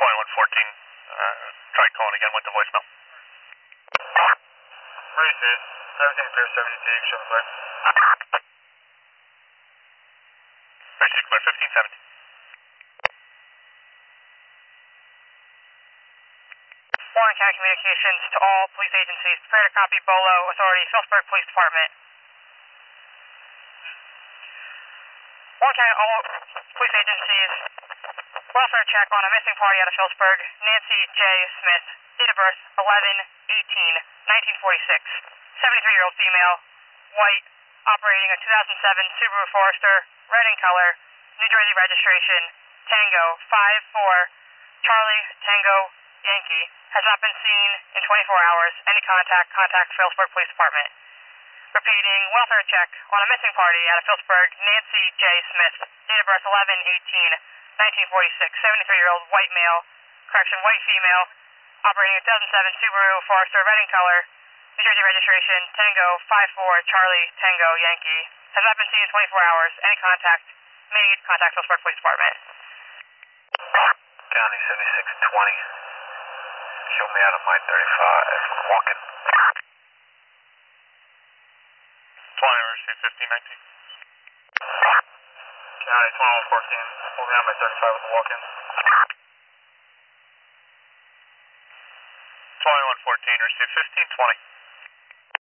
2114, tried calling again, went to voicemail. Receive. Everything clear, 70T, show me clear. Receive clear, 1570. Warren County Communications to all police agencies. Prepare to copy BOLO Authority, Phillipsburg Police Department. Warren County, all police agencies. Welfare check on a missing party out of Phillipsburg. Nancy J. Smith, date of birth 11/18/1946. 73-year-old female, white, operating a 2007 Subaru Forester, red in color, New Jersey registration, Tango 54, Charlie Tango Yankee, has not been seen in 24 hours. Any contact Phillipsburg Police Department. Repeating, welfare check on a missing party out of Phillipsburg, Nancy J. Smith, date of birth 11/18/1946, 73-year-old white male, white female, operating a 2007 Subaru Forester, red in color, New Jersey registration, Tango 54, Charlie Tango Yankee, has not been seen in 24 hours. Any contact made, contact Phillipsburg Police Department. County 7620. Show me out of my 35. Walking. 20, receive 1519. County 2114. Hold me out my 35 with the walk-in. 2114, receive 1520.